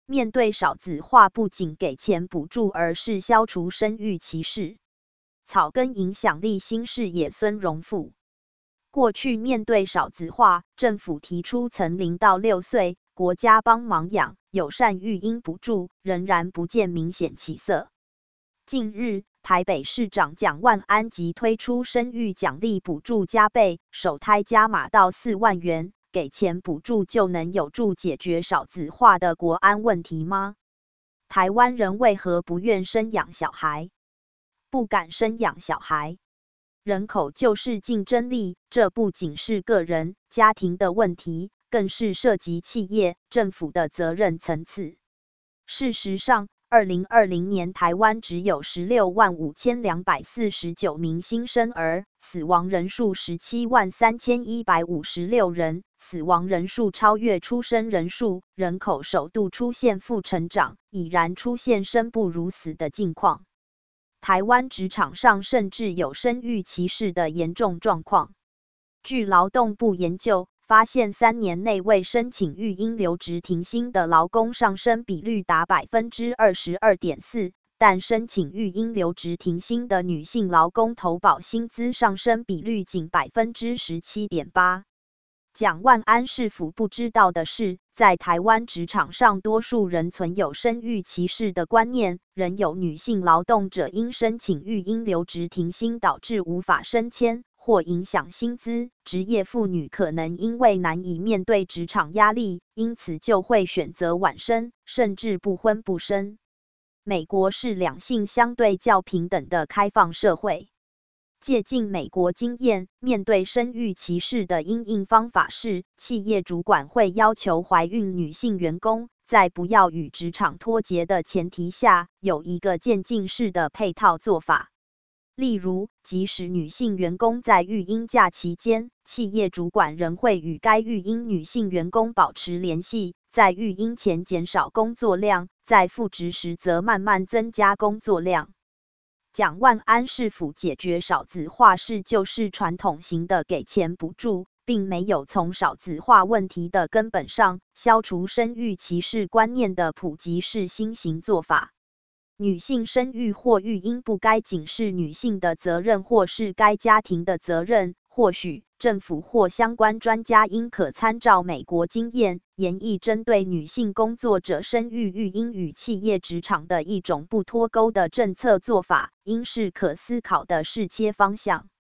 面对少子化，不仅给钱补助，而是消除生育歧视。草根影响力新视野孙荣富。过去面对少子化，政府提出从0到6岁，国家帮忙养，友善育婴补助，仍然不见明显起色。近日，台北市长蒋万安即推出生育奖励补助加倍，首胎加码到4万元，给钱补助就能有助解决少子化的国安问题吗？台湾人为何不愿生养小孩？不敢生养小孩？人口就是竞争力，这不仅是个人、家庭的问题，更是涉及企业、政府的责任层次。事实上，2020年台湾只有165249名新生儿，死亡人数173156人，死亡人数超越出生人数，人口首度出现负成长，已然出现生不如死的境况。台湾职场上甚至有生育歧视的严重状况。据劳动部研究，发现3年内未申请育婴留职停薪的劳工上升比率达 22.4%， 但申请育婴留职停薪的女性劳工投保薪资上升比率仅 17.8%。蒋万安是否不知道的是，在台湾职场上，多数人存有生育歧视的观念，仍有女性劳动者因申请育婴留职停薪导致无法升迁或影响薪资，职业妇女可能因为难以面对职场压力，因此就会选择晚生，甚至不婚不生。美国是两性相对较平等的开放社会。借鉴美国经验，面对生育歧视的因应方法是，企业主管会要求怀孕女性员工，在不要与职场脱节的前提下，有一个渐进式的配套做法。例如，即使女性员工在育婴假期间，企业主管仍会与该育婴女性员工保持联系，在育婴前减少工作量，在复职时则慢慢增加工作量。蒋万安是否解决少子化是就是传统型的给钱补助，并没有从少子化问题的根本上消除生育歧视观念的普及式新型做法。女性生育或育婴不该仅是女性的责任或是该家庭的责任，或许政府或相关专家应可参照美国经验，研议针对女性工作者生育育婴与企业职场的一种不脱钩的政策做法，应是可思考的适切方向。